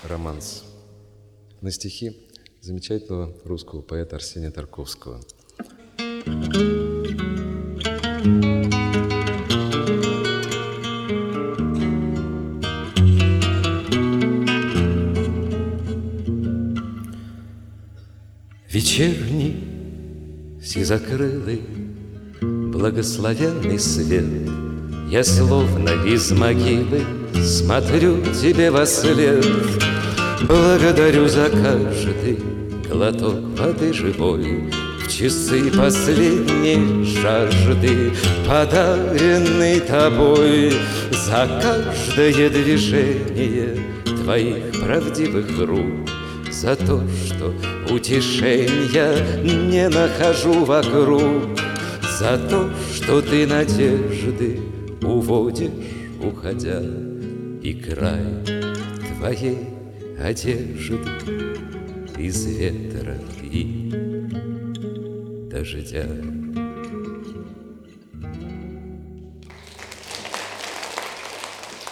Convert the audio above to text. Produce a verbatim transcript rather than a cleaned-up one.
романс на стихи замечательного русского поэта Арсения Тарковского. Вечерний, сизокрылый, благословенный свет, я словно из могилы смотрю тебе во след. Благодарю за каждый глоток воды живой, в часы последней жажды, подаренный тобой, за каждое движение твоих правдивых рук, за то, что утешения не нахожу вокруг, за то, что ты надежды уводишь, уходя, и край твоей одежды из ветра и дождя.